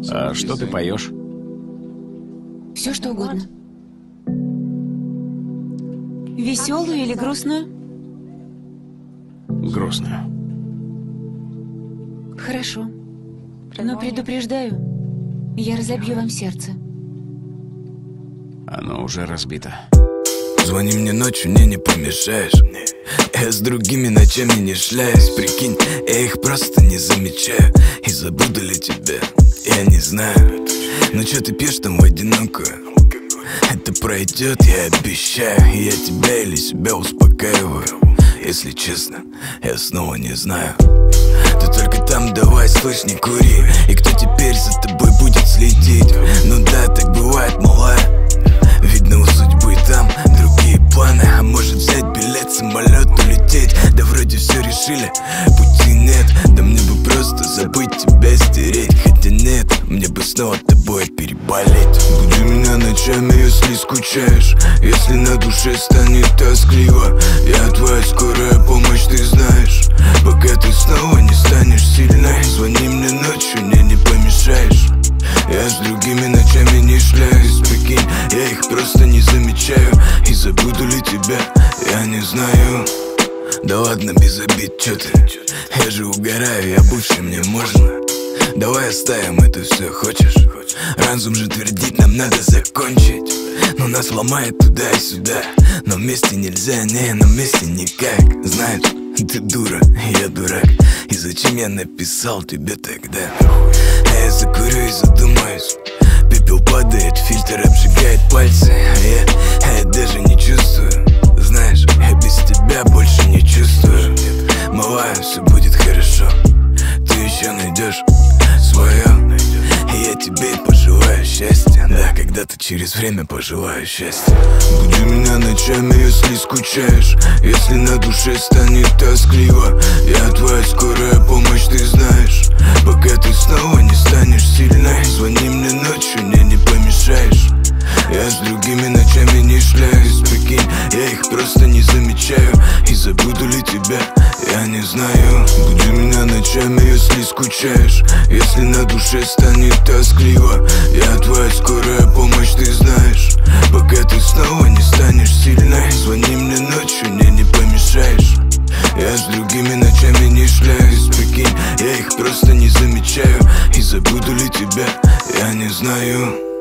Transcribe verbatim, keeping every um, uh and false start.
А что ты поешь? Все что угодно. Веселую или грустную? Грустную. Хорошо. Но предупреждаю, я разобью вам сердце. Оно уже разбито. Звони мне ночью, мне не помешаешь. Я с другими ночами не шляюсь. Прикинь, я их просто не замечаю. И забуду ли тебя, я не знаю. Но чё ты пьешь там в одинокую? Это пройдет, я обещаю. И я тебя или себя успокаиваю. Если честно, я снова не знаю. Ты только там давай, слышь, не кури. И кто теперь за тобой будет следить? Ну да, так бывает, малая. Видно, у судьбы там другие планы. А может взять билет, самолет, улететь? Да вроде все решили, пути нет. Да мне бы просто забыть тебя, стереть. Хотя нет, мне бы снова тобой переболеть. Буди меня ночами, если скучаешь. Если на душе станет тоскливо, я твоя скорая помощь, ты знаешь. Пока ты снова не станешь сильной, звони мне ночью, мне не помешаешь. Я с другими ночами не шляюсь. Прикинь, я их просто не замечаю. И забуду ли тебя, я не знаю. Да ладно, без обид, чё ты? Я же угораю, я бывший, мне можно. Давай оставим это все, хочешь? Разум же твердит, нам надо закончить. Но нас ломает туда и сюда. Но вместе нельзя, не, но вместе никак. Знаешь, ты дура, я дурак. И зачем я написал тебе тогда? А я закурю и задумаюсь. Пепел падает, фильтр обжигает пальцы. А я, а я даже не чувствую. Знаешь, я без тебя больше не чувствую. Малая, все будет хорошо. Ты еще найдешь свое. И я тебе пожелаю счастья. Да, когда-то через время пожелаю счастья. Буди меня ночами, если скучаешь. Если на душе станет тоскливо, я твоя скорая помощь, ты знаешь. Пока ты снова не станешь сильной, звони мне ночью, мне не помешаешь. Я с другими ночами не шляюсь. Прикинь, я их просто не замечаю. И забуду ли тебя, я не знаю. Буди меня ночами, если скучаешь. Если на душе станет тоскливо, я твоя скорая помощь, ты знаешь. Пока ты снова не станешь сильной, звони мне ночью, мне не помешаешь. Я с другими ночами не шляюсь. Прикинь, я их просто не замечаю. И забуду ли тебя, я не знаю.